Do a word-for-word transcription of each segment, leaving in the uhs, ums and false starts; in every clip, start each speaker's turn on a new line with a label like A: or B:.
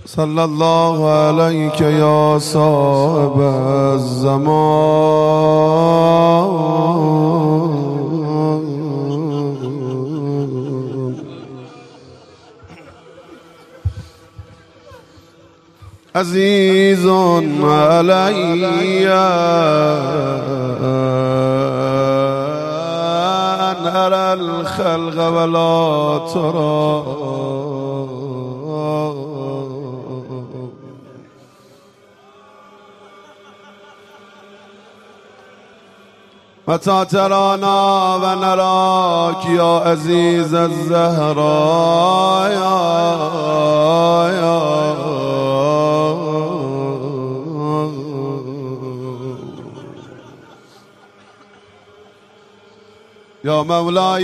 A: صلى الله عليك يا صاحب الزمان عزيز علي أن أرى الخلق ولا ترى متى ترانا ونراك يا عزيز الزهراء يا يا يا مولاي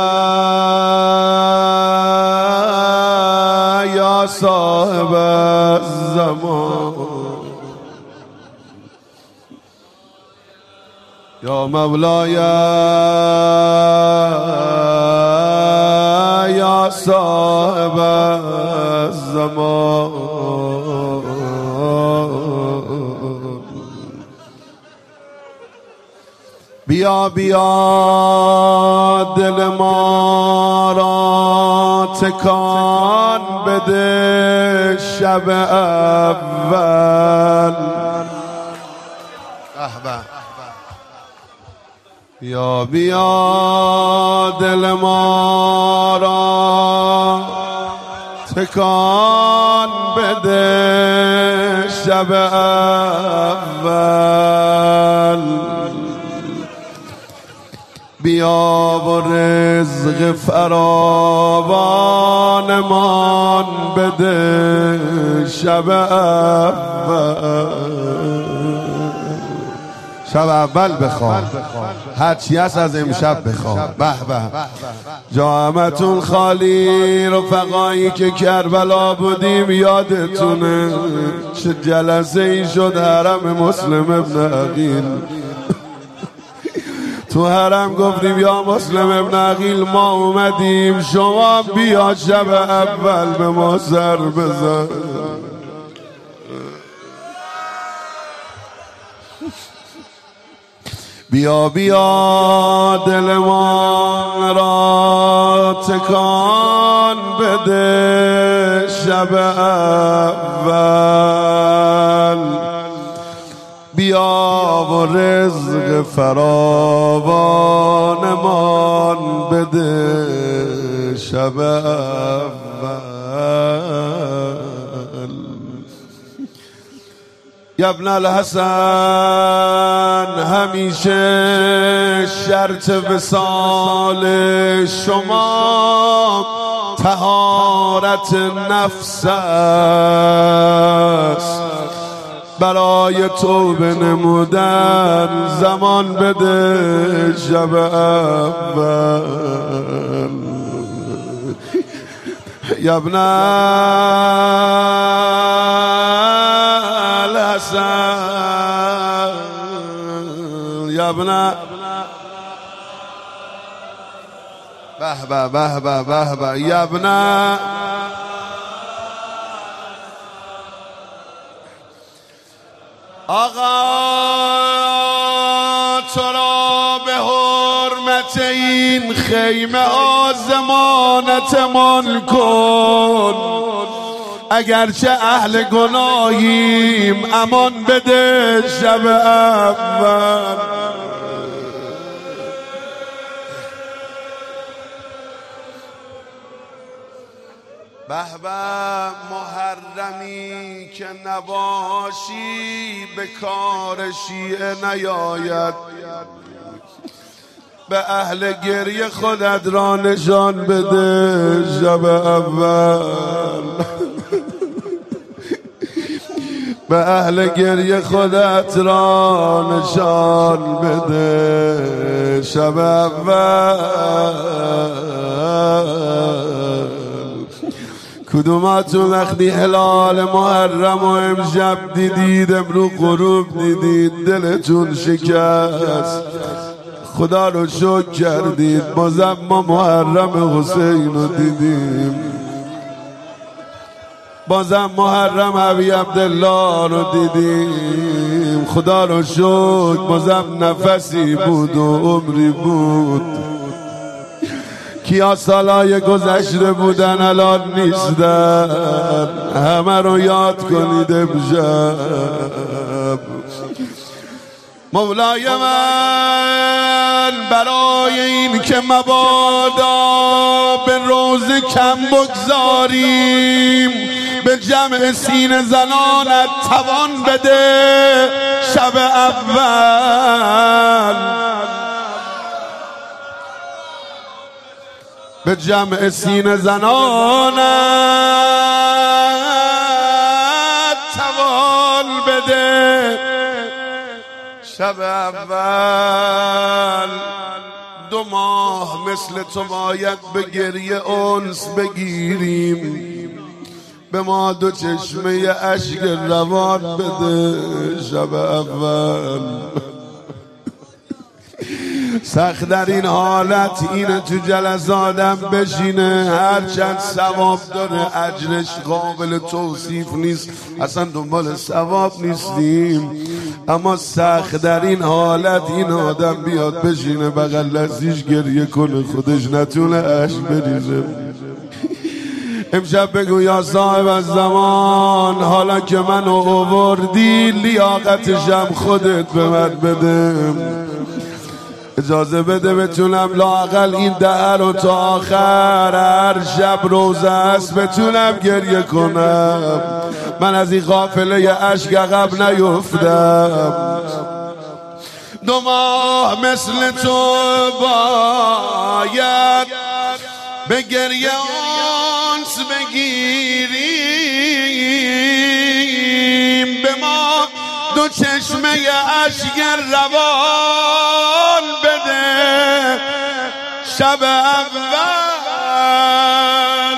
A: يا صاحب الزمان يا مولاي يا صاحب الزمان بیا بیا دل ما را تکان بده شب اول بیا بیا دل ما را تکان بده شب اول بیا و رزق فراوانمان بده شب اول شب اول بخواه هرچی هست از امشب بخواه به به جامعتون خالی رفقایی که کربلا بودیم یادتونه چه جلسه ای شد حرم مسلم ابن عقیل تو حرم گفتیم یا مسلم ابن عقیل ما اومدیم شما بیا شب اول به ما سر بزن بیا بیا دل ما را تکان بده شب اول بیا و رزق فراوانمان بده شب اول یا ابن الحسن همیشه شرط وصال شما طهارت نفس است برای توبه نمودن زمان بده شب اول یا ابن الحسن یا ابن به به به به به به یا ابن آقا تو را به حرمت این خیمه ضمانتمان کن اگرچه اهل گناهیم امان بده شب اول به به محرمی که نباشی به کار شیعه نیاید به اهل گریه خودت را نشان بده شب اول به اهل گریه خودت را نشان بده شب اول کدوماتون وقتی هلال محرم و امشب دیدید امرو غروب دیدید دلتون شکست خدا رو شکر کردید بازم ما محرم حسین رو دیدیم بازم محرم ابی عبدالله رو دیدیم. خدا رو شکر بازم نفسی بود و عمری بود. کیا سالای گذشته بودن الان نیستن، همه رو یاد کنید امشب. مولای من برای این که مبادا به روز کم بگذاریم، به جمع سینه زنانت توان بده شب اول. به جمع سینه زنانت توان بده شب اول. دو ماه مثل تو باید به گریه انس بگیریم، به ما دو چشمه اشک روان بده شب اول. سخت در این حالت اینه تو جلساتم بشینه، هرچند ثواب داره اجرش قابل توصیف نیست، اصلا دنبال ثواب نیستیم، اما سخت در این حالت این آدم بیاد بشینه بغل دستیش گریه کنه، خودش نتونه اش بریزه. امشب بگو یا صاحب الزمان، حالا که منو آوردی لیاقتشم خودت به من بده. اجازه بده بتونم لااقل این دهر رو تا آخر هر شب روزه است بتونم گریه کنم، من از این قافله اشک عقب نیفتم. دو ماه مثل تو باید به گریه انس بگیریم، به ما دو چشمه اشک روان بده شب اول.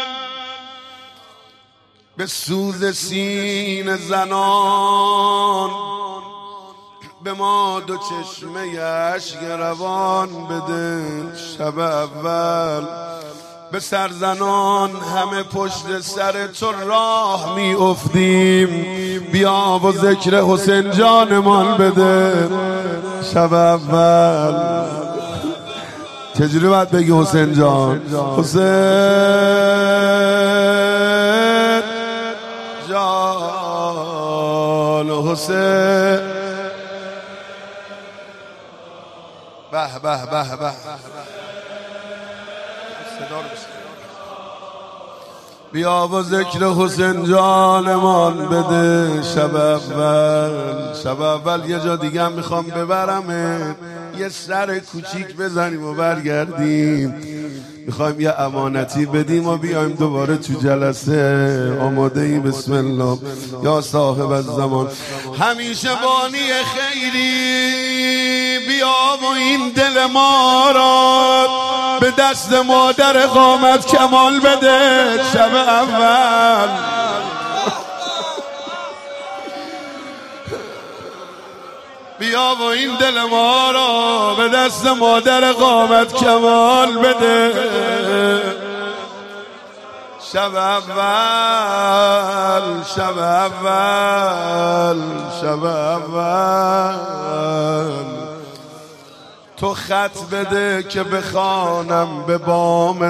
A: به سوز سینه زنان به ما دو چشمه اشک روان بده شب اول. به سرزنان همه پشت سر تو راه می افتیم، بیا و ذکر حسین جانمان بده شب اول. چجوری باید بگی حسین جان؟ حسین جان حسین. به به به به. بیا و ذکر حسین جانمان بده شب اول. شب اول یه جا دیگه هم میخوام ببرمه، یه سر کوچیک بزنیم و برگردیم، میخوایم یه امانتی بدیم و بیایم دوباره تو جلسه. آماده ای؟ بسم الله. یا صاحب الزمان همیشه بانی خیری، بیا و این دل ما را به دست مادر قامت کمال بده شب اول. بیا و این دل ما را به دست مادر قامت کمال بده شب اول. شب اول. شب اول. تو خط بده که بخوانم به بام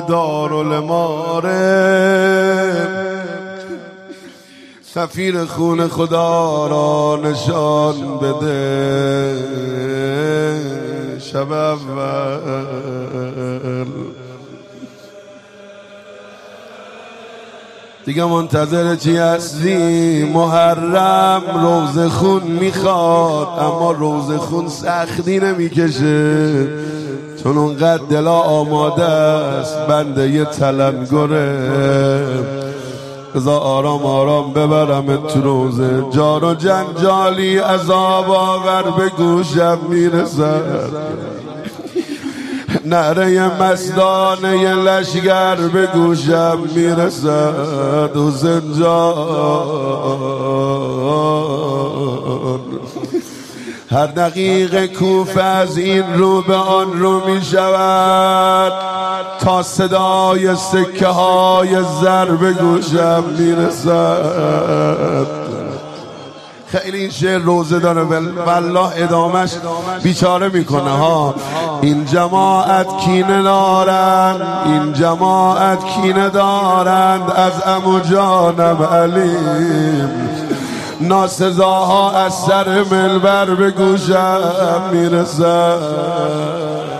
A: دارالمعارف، سفیر خون خدا را نشان بده شب اول. دیگه منتظر چی هستی؟ محرم روز خون میخواد، اما روز خون سختی نمیکشه، چون اونقدر دلا آماده است بنده یه تلنگره. بذار آرام آرام ببرم تو روزه، جار و جنجالی عذاب آور به گوشم میرسد، نعره مستانه لشگر به گوشم میرسد. حسین جان هر دقیقه کوفه از این رو به آن رو می شود تا صدای سکه های زر به گوشم می رسد. خیلی این شعر روزه داره والله ادامش بیچاره میکنه ها. این جماعت کینه دارند، این جماعت کینه دارند از عمو جانم علیم، ناسزاها از سر منبر به گوشم میرسد.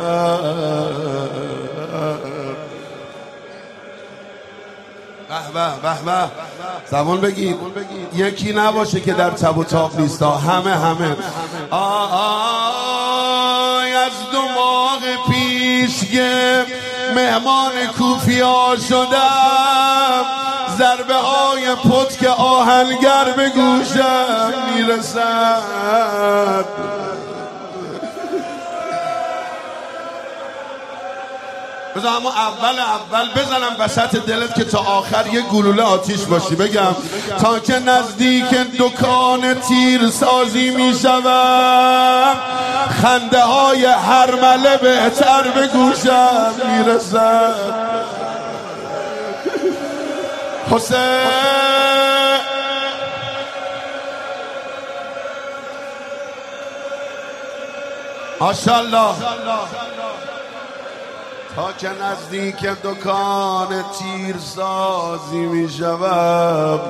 A: به به به زبان بگید یکی نباشه که در تب و تاب نیست، همه همه آی از دو ماه پیشگه مهمان کوفیا شدم، ضربه های پتک آهنگر به گوشم میرسد. بذار اما اول اول بزنم وسط دلت که تا آخر یه گلوله آتیش باشی. بگم تا که نزدیک دکان تیر سازی می شوم، خنده های هرمله بهتر به گوشم می رسد. حسین ماشاءالله تا که نزدیک دکان تیر سازی می شوم،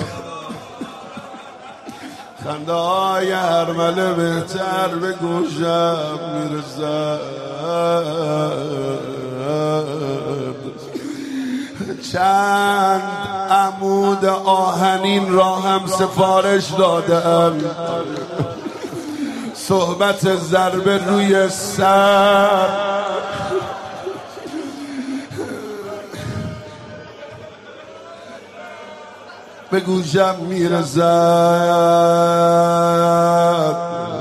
A: خنده های هرمله بهتر به گوشم می رسد. چند عمود آهنین را هم سفارش دادم، صحبت ضربه روی سر به گوشم میرسد،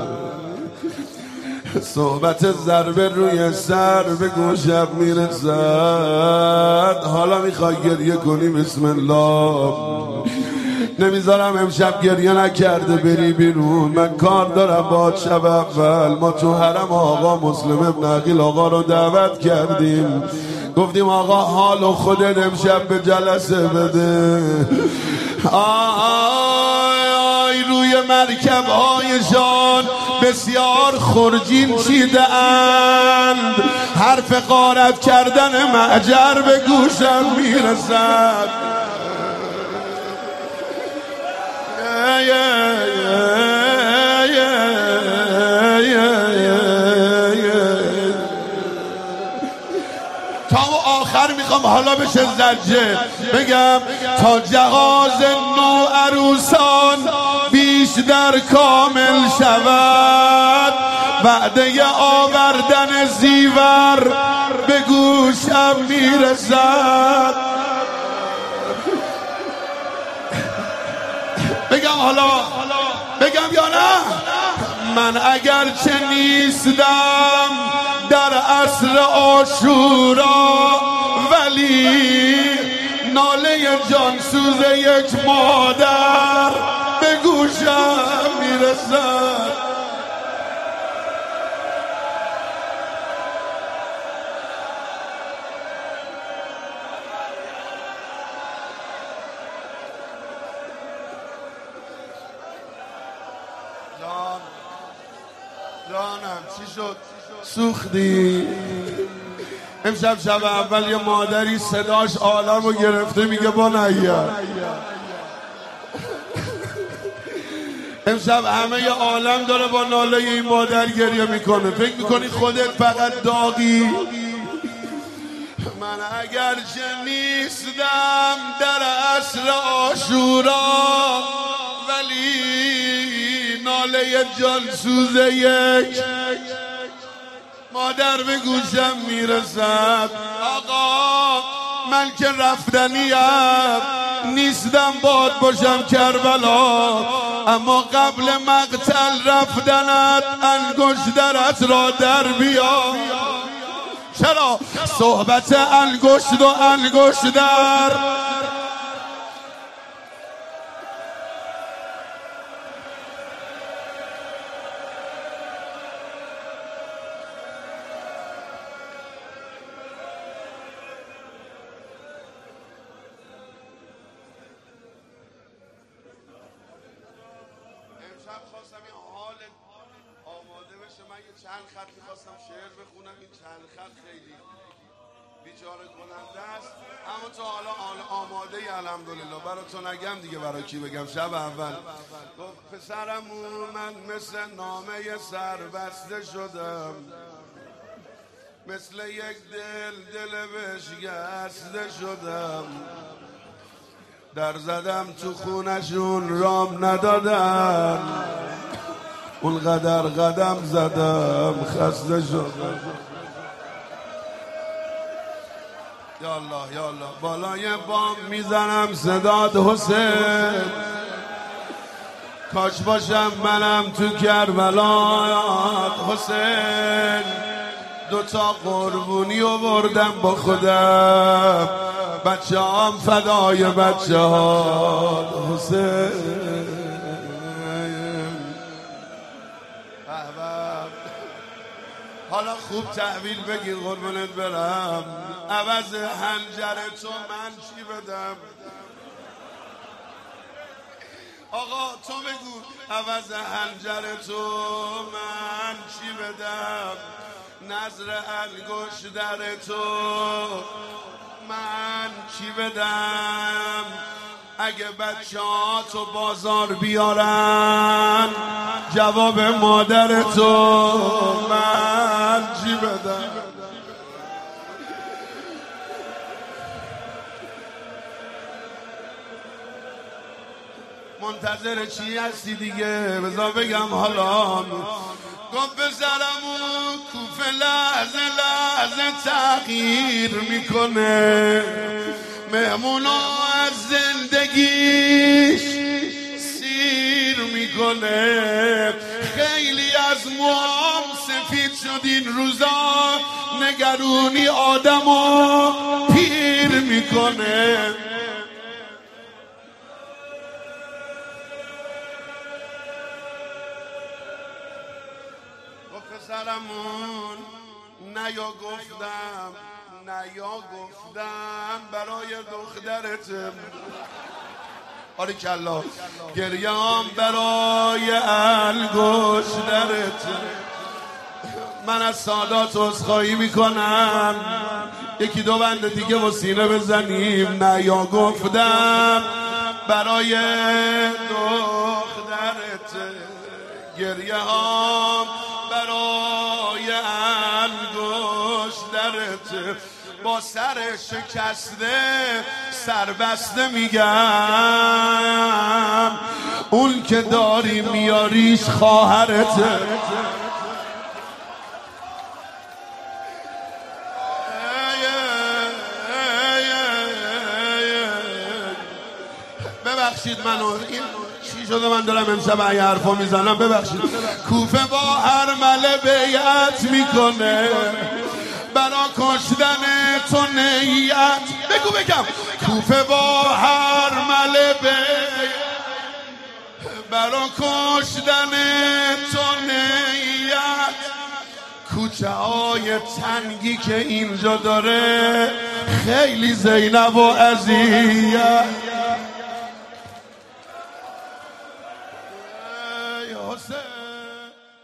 A: صحبت ضربه روی سر به گوشم میرسد. حالا میخوای گریه کنی بسم الله، نمیذارم امشب گریه نکرده بری بیرون. من کار دارم با شب اول ما تو حرم آقا مسلم ابن عقیل آقا رو دعوت کردیم، گفتیم آقا حالو خودت امشب به جلسه بده. آی آی روی مرکب هایشان بسیار خرجین چیده اند، حرف غارت کردن معجر به گوشم میرسد. تا آخر میخوام حالا بشه زجه. بگم تا جهاز نو عروسان بیشتر کامل شود، وعده آوردن زیور به گوشم میرسد. بگم حالا بگم یا نه؟ من اگر چه نیستم در عصر عاشورا، ولی ناله جانسوز یک مادر به گوشم میرسد. جان جانم چی شد؟ سوختی؟ امشب شب اول یه مادری صداش عالم رو گرفته میگه با نیا. امشب همه ی عالم داره با ناله این مادر گریه میکنه. فکر میکنی خودت فقط داغی؟ من اگر چه نیستم در عصر عاشورا، ولی ناله جانسوز یک مادر به گوشم میرسد. آقا من که رفتنیم نیستم باد باشم کربلا، اما قبل مقتل رفتنت انگشترت را در بیا. چرا؟ صحبت انگشت و انگشتر میخواستم یه حال آماده بشه، من یه چند خط میخواستم شعر بخونم، این چند خط خیلی بیچاره کننده است، اما تو حالا آماده ای الحمدلله. برای تو نگم دیگه، برای کی بگم؟ شب اول گفت پسرمون من مثل نامه سر بسته شدم، مثل یک دل دل بشکسته شدم، در زدم تو خونشون رام ندادن، اون قدر قدم زدم خسته شدم. یا الله یا الله، بالای بام میزنم صداد حسین، کاش باشم منم تو کربلا حسین، دوتا قربونی آوردم با خودم، بچه هم فدای بچه ها حسین. حالا خوب تحویل بگیر قربونت برم، عوض حنجر تو من چی بدم؟ آقا تو بگو عوض حنجر تو من چی بدم؟ نظر انگشت در تو من چی بدم؟ اگه بچه ها تو بازار بیارن جواب مادر تو من چی بدم؟ منتظر چی هستی دیگه؟ بذار بگم حالا. گفت بزرمون کوفه لحظه لحظه تغییر میکنه، مهمونو از زندگیش سیر میکنه، خیلی از موام سفید شد این روزا، نگرونی آدمو پیر میکنه. پسرمون نیا گفتم نیا گفتم برای دخترت، باریکلا گریام برای انگشترت. من از سادات عذرخواهی میکنم، یکی دو بند دیگه و سینه بزنیم. نیا گفتم برای دخترت، گریه هم برای انگشترت، با سر شکسته سربسته میگم اون که داری میاریش خواهرته. ببخشید منو، این چی شده من دارم امشب این حرفا میزنم؟ ببخشید. کوفه با ارمله بیعت میکنه، برا کشتن تو نیت. بگو بگم. کوفه با ارمله بیعت، برا کشتن تو نیت. کوچه های تنگی که اینجا داره خیلی زینب و اذیت.